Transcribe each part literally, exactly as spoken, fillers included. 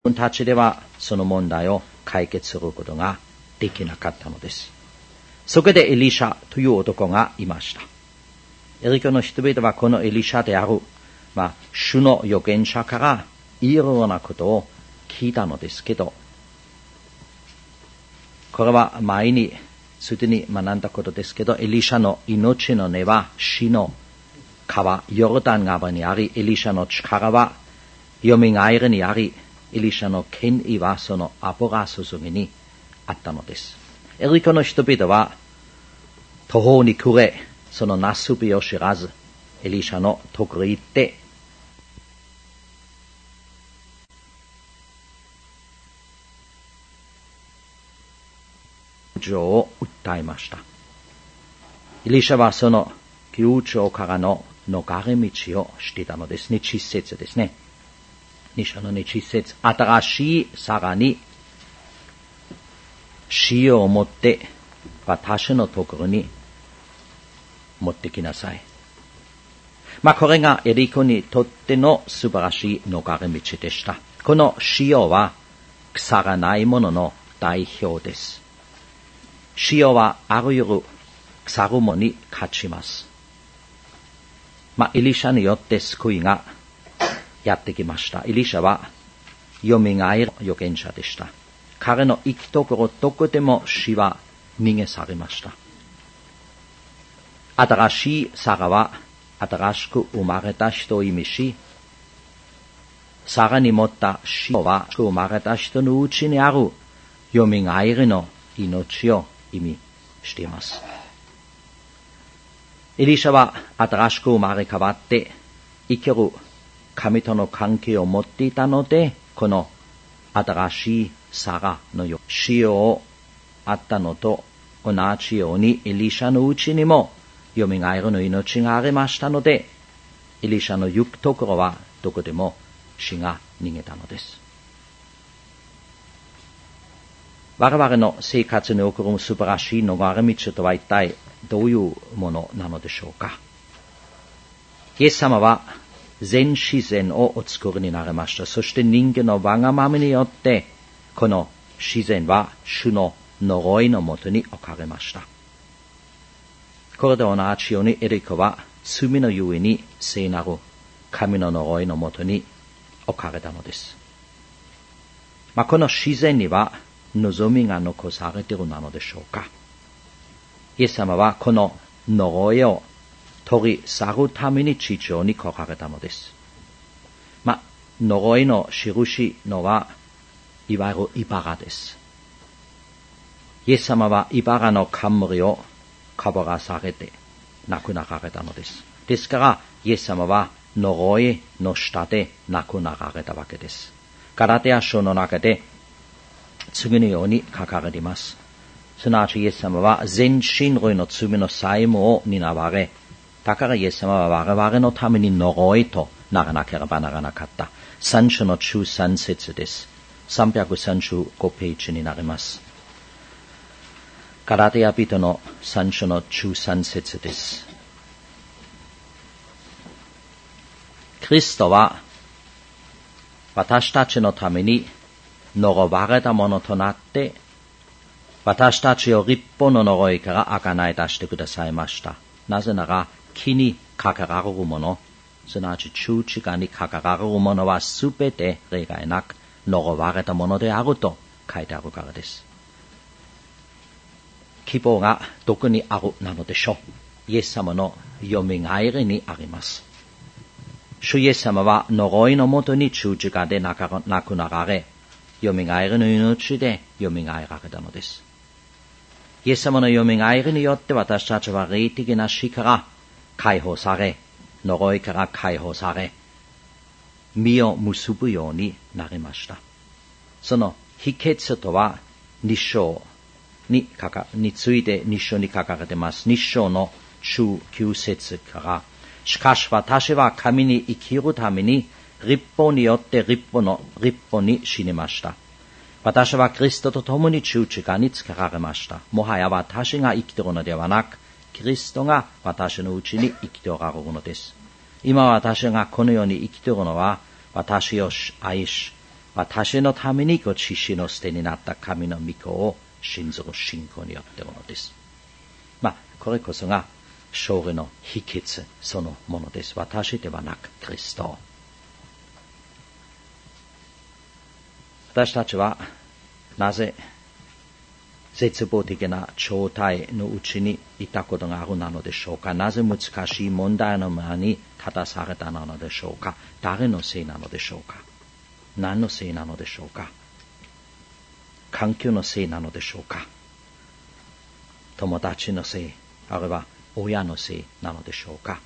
自分たちではその問題を解決することができなかったのです。そこでエリシャという男がいました。エリコの人々はこのエリシャである、まあ、主の預言者からいろいろなことを聞いたのですけど、これは前にすでに学んだことですけど、エリシャの命の根は死の川、ヨルダン川にあり、エリシャの力は蘇りにあり、エリシャの権威はその油注ぎにあったのです。エリコの人々は途方に暮れ、そのなすびを知らず、エリシャのところへ行って、救助を訴えました。エリシャはその救助からの逃れ道をしていたのですね。ち節ですね。に章のち節。新しい皿に塩を持って私のところに持ってきなさい。まあこれがエリコにとっての素晴らしい逃れ道でした。この塩は腐らないものの代表です。塩はあらゆる腐るものに勝ちます。まあエリシャによって救いがやってきました。エリシャは蘇る預言者でした。彼の行くところどこでも死は逃げ去りました。新しい皿は新しく生まれた人を意味し、皿に持った塩は生まれた人のうちにある蘇りの命を意味しています。エリシャは新しく生まれ変わって生きる神との関係を持っていたので、この新しい皿のよう塩をあったのと同じようにエリシャのうちにも蘇りの命がありましたので、エリシャの行くところはどこでも死が逃げたのです。我々の生活に送る素晴らしい逃れ道とは一体どういうものなのでしょうか。イエス様は全自然をお作りになりました。そして人間のわがままによってこの自然は主の呪いのもとに置かれました。これで同じようにエリコは罪のゆえに聖なる神の呪いのもとに置かれたのです。まあ、この自然には望みが残されているのでしょうか。イエス様はこの呪いを取り去るために地上に来られたのです。まあ、呪いの印のはいわゆる茨です。イエス様は茨の冠をかぶらされて亡くなられたのです。ですからイエス様は呪いの下で亡くなられたわけです。ガラテヤ書の中で次のように書かれています。すなわちイエス様は全人類の罪の債務を担われ、だからイエス様は我々のために呪いとならなければならなかった。三章の中三節です。さんびゃくさんじゅうごページになります。ガラテヤ人の三章の中三節です。キリストは私たちのために呪われたものとなって、私たちを立法の呪いから贖い出してくださいました。なぜなら、木にかかられるもの、すなわち十字架にかかられるものはすべて例外なく呪われたものであると書いてあるからです。希望がどこにあるなのでしょう。イエス様の蘇りにあります。主イエス様は呪いのもとに十字架で亡くなられ、蘇りの命で蘇られたのです。イエス様の蘇りによって私たちは霊的な死から解放され、呪いから解放され、実を結ぶようになりました。その秘訣とはに章にかか、についてに章に書かれています。に章の中きゅう節から、しかし私は神に生きるために律法によって律法の律法に死にました。私はキリストと共に十字架につけられました。もはや私が生きているのではなく、キリストが私のうちに生きておられるのです。今私がこの世に生きているのは、私を愛し、 私のためにご自身の捨てになった神の御子を信ずる信仰によってものです。まあ、これこそが勝利の秘訣そのものです。私ではなくキリスト。私たちはなぜ絶望的な状態のうちにいたことがあるなのでしょうか。なぜ難しい問題の前に立たされたのでしょうか。誰のせいなのでしょうか。何のせいなのでしょうか。環境のせいなのでしょうか。友達のせい、あるいは親のせいなのでしょうか。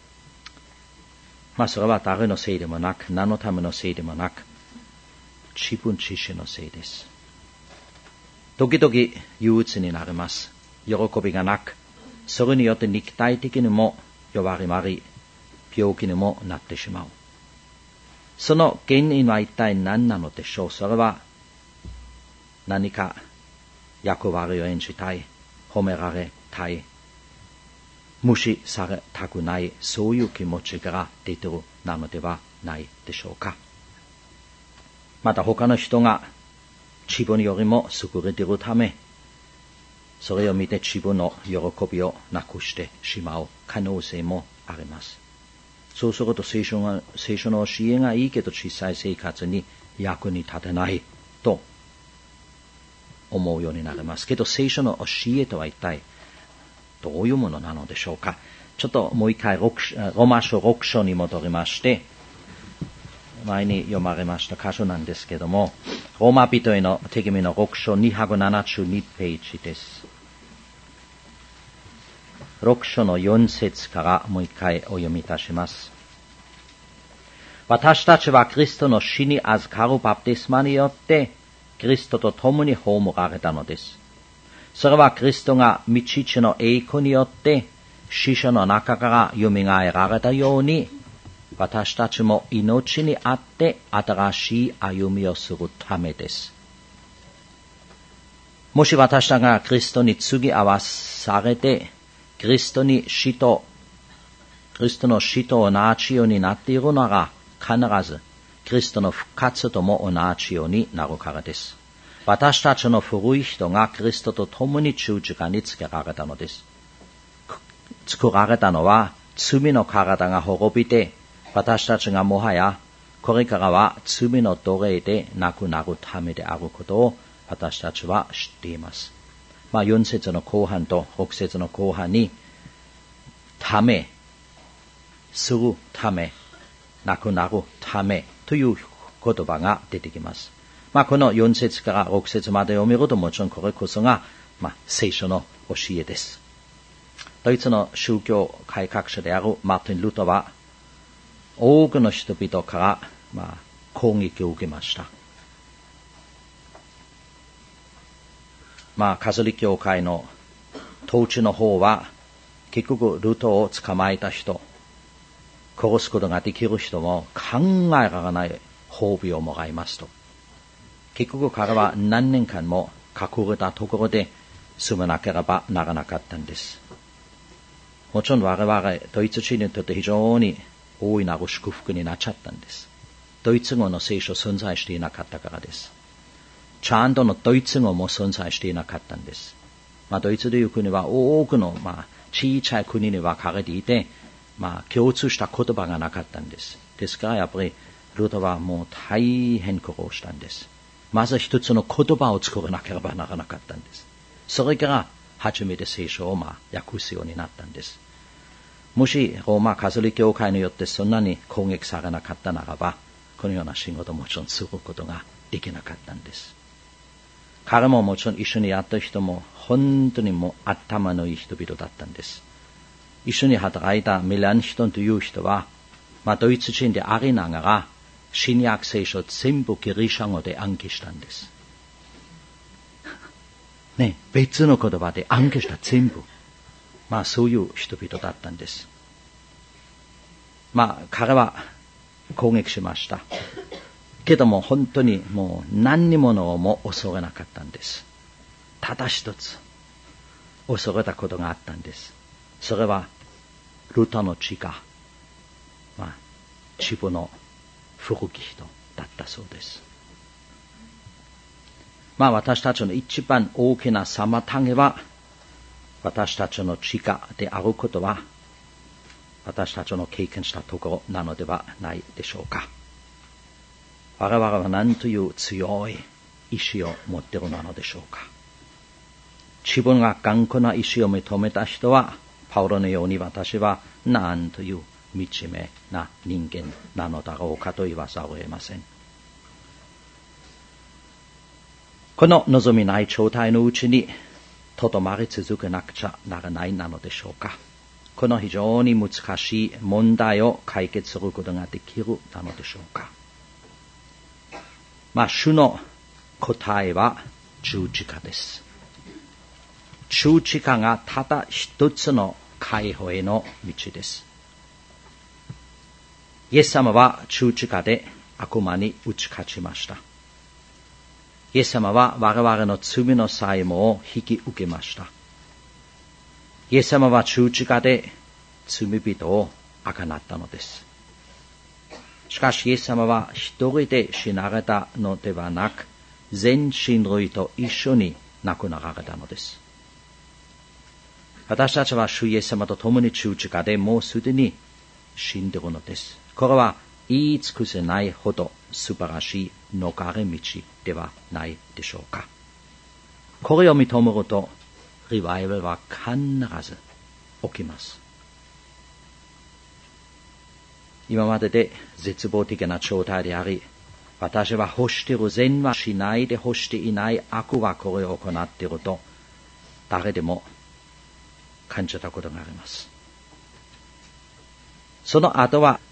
まあそれは誰のせいでもなく、何のためのせいでもなく、自分自身のせいです。時々憂鬱になります。喜びがなく、それによって肉体的にも弱りまり、病気にもなってしまう。その原因は一体何なのでしょう。それは何か役割を演じたい、褒められたい、無視されたくない、そういう気持ちから出ているなのではないでしょうか。また他の人が自分よりも優れているため、それを見て自分の喜びをなくしてしまう可能性もあります。そうすると聖書が、聖書の教えがいいけど小さい生活に役に立てないと思うようになりますけど、聖書の教えとは一体どういうものなのでしょうか。ちょっともう一回ローマ書ろく章に戻りまして、前に読まれました箇所なんですけども、ローマ人への手紙のろく章にひゃくななじゅうにページです。ろく章のよん節からもう一回お読みいたします。私たちはキリストの死に預かるバプテスマによってキリストと共に葬られたのです。それはキリストが御父の栄光によって死者の中から蘇られたように、私たちも命にあって新しい歩みをするためです。もし私たちがキリストに継ぎ合わされて、キリストに死と、キリストの死と同じようになっているなら、必ずキリストの復活とも同じようになるからです。私たちの古い人がキリストと共に十字架につけられたのです。作られたのは罪の体が滅びて、私たちがもはやこれからは罪の奴隷でなくなるためであることを私たちは知っています。まあよん節の後半とろく節の後半に、ため、するため、なくなるためという言葉が出てきます。まあこのよん節からろく節まで読めると、もちろんこれこそが、まあ、聖書の教えです。ドイツの宗教改革者であるマーティン・ルターは、多くの人々から、まあ、攻撃を受けました。まあ、カトリック教会の統治の方は、結局ルターを捕まえた人、殺すことができる人も考えられない褒美をもらいますと。結局彼は何年間も隠れたところで住まなければならなかったんです。もちろん我々ドイツ人にとって非常に大いなる祝福になっちゃったんです。ドイツ語の聖書存在していなかったからです。ちゃんとのドイツ語も存在していなかったんです。まあドイツという国は多くのまあ小さい国に分かれていて、まあ共通した言葉がなかったんです。ですからやっぱりルターはもう大変苦労したんです。まず一つの言葉を作らなければならなかったんです。それから初めて聖書をまあ訳すようになったんです。もしローマカトリック教会によってそんなに攻撃されなかったならば、このような仕事をもちろんすることができなかったんです。彼ももちろん一緒にやった人も本当にもう頭のいい人々だったんです。一緒に働いたミランヒトンという人は、まあドイツ人でありながら新約聖書全部ギリシャ語で暗記したんです。ね、別の言葉で暗記した全部。まあそういう人々だったんです。まあ彼は攻撃しました。けども本当にもう何にものも恐れなかったんです。ただ一つ恐れたことがあったんです。それはルターの血が、まあ、自分の古き人だったそうです。 まあ私たちの一番大きな妨げは、私たちの力であることは、私たちの経験したところなのではないでしょうか。我々は何という強い意志を持っているなのでしょうか。自分が頑固な意志を認めた人は、パウロのように私は何という惨めな人間なのだろうかと言わざるを得ません。この望みない状態のうちにとどまり続けなくちゃならないなのでしょうか。この非常に難しい問題を解決することができるなのでしょうか。まあ、主の答えは十字架です。十字架がただ一つの解放への道です。イエス様は十字架で悪魔に打ち勝ちました。イエス様は我々の罪の債務を引き受けました。イエス様は十字架で罪人をあがなったのです。しかしイエス様は一人で死なれたのではなく、全人類と一緒に亡くなられたのです。私たちは主イエス様と共に十字架でもうすでに死んでいるのです。これは言い尽くせないほど素晴らしい逃れ道ではないでしょうか。これを認めると、リバイバルは必ず起きます。今までで絶望的な状態であり、私は欲している善はしないで欲していない悪はこれを行っていると、誰でも感じたことがあります。その後は、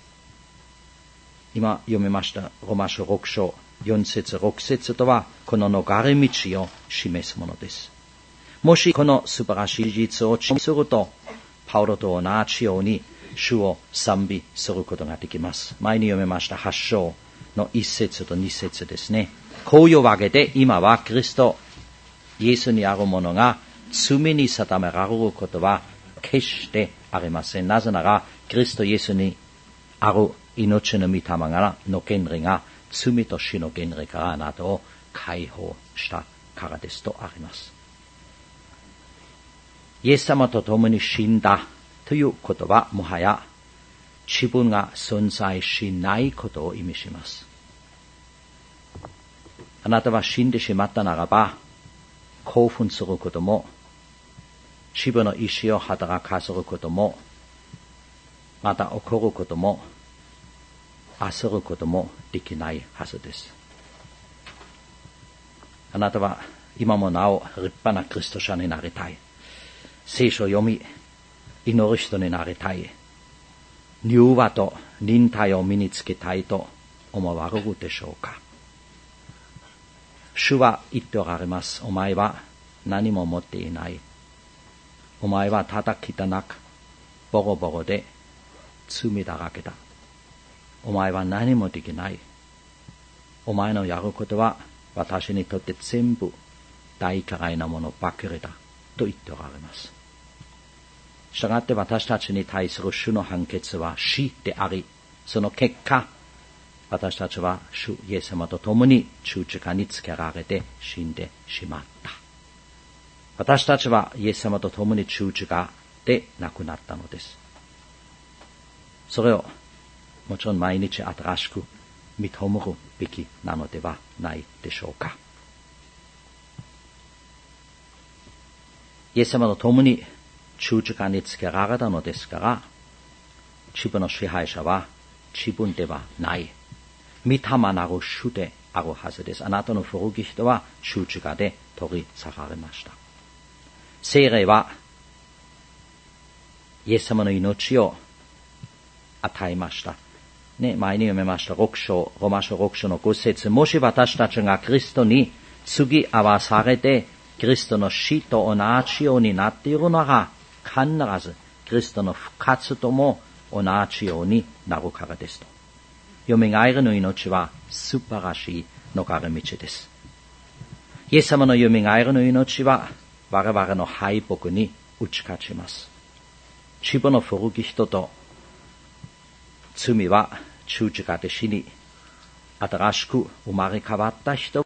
今読みましたローマ書ろく章よん節ろく節とは、この逃れ道を示すものです。もしこの素晴らしい事実を知すると、パウロと同じように主を賛美することができます。前に読みましたはち章のいち節とに節ですね。こういうわけで今はキリストイエスにあるものが罪に定められることは決してありません。なぜならキリストイエスにある命の御霊がの権利が罪と死の権利からあなたを解放したからですとあります。イエス様と共に死んだということはもはや自分が存在しないことを意味します。あなたは死んでしまったならば興奮することも自分の意志を働かせることもまた怒ることも焦ることもできないはずです。あなたは今もなお立派なクリスト者になりたい。聖書を読み、祈る人になりたい。柔和と忍耐を身につけたいと思われるでしょうか。主は言っておられます。お前は何も持っていない。お前はただ汚く、ボロボロで罪だらけだ。お前は何もできない。お前のやることは私にとって全部大嫌いなものばかりだと言っておられます。したがって私たちに対する主の判決は死であり、その結果、私たちは主イエス様と共に十字架につけられて死んでしまった。私たちはイエス様と共に十字架で亡くなったのです。それをもちろん毎日新しく認めるべきなのではないでしょうか。イエス様と共に十字架につけられたのですから、自分の支配者は自分ではない。御霊なる主であるはずです。あなたの古き人は十字架で取り去られました。聖霊はイエス様の命を与えました。ね、前に読めましたろく章、ローマ書ろく章のご節。もし私たちがキリストに継ぎ合わされて、キリストの死と同じようになっているなら、必ずキリストの復活とも同じようになるからですと。蘇りの命は素晴らしい逃れ道です。イエス様の蘇りの命は我々の敗北に打ち勝ちます。自分の古き人と罪は十字架で死に、新しく生まれ変わった人